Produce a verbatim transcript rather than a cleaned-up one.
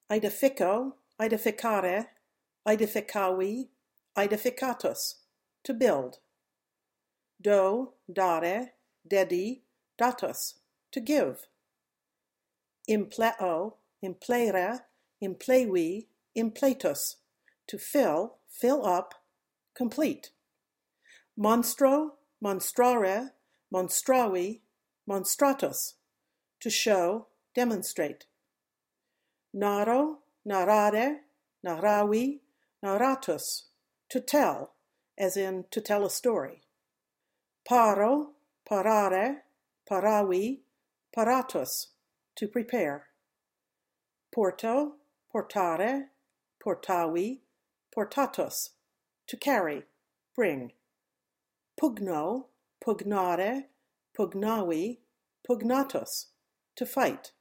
Edifico, edificare, edificavi, edificatus, to build. Do, dare, dedi, datus, to give. Impleo, implere, implevi, impletus, to fill, fill up, complete. Monstro, monstrare, monstravi, monstratus, to show, demonstrate. Naro, narrare, narravi, narratus, to tell, as in to tell a story. Paro, parare, paravi, paratus, to prepare. Porto, portare, portavi, portatus, to carry, bring. Pugno, pugnare, pugnavi, pugnatus, to fight.